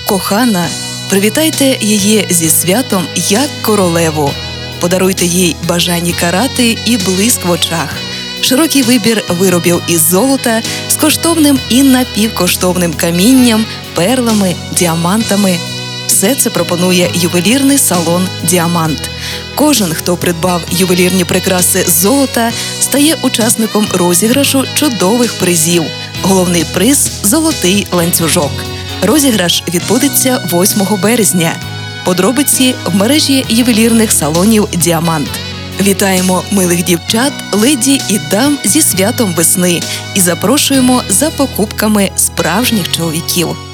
Кохана, привітайте її зі святом як королеву. Подаруйте їй бажані карати і блиск в очах. Широкий вибір виробів із золота з коштовним і напівкоштовним камінням, перлами, діамантами. Все це пропонує ювелірний салон «Діамант». Кожен, хто придбав ювелірні прикраси з золота, стає учасником розіграшу чудових призів. Головний приз – золотий ланцюжок. Розіграш відбудеться 8 березня. Подробиці в мережі ювелірних салонів «Діамант». Вітаємо милих дівчат, леді і дам зі святом весни і запрошуємо за покупками справжніх чоловіків.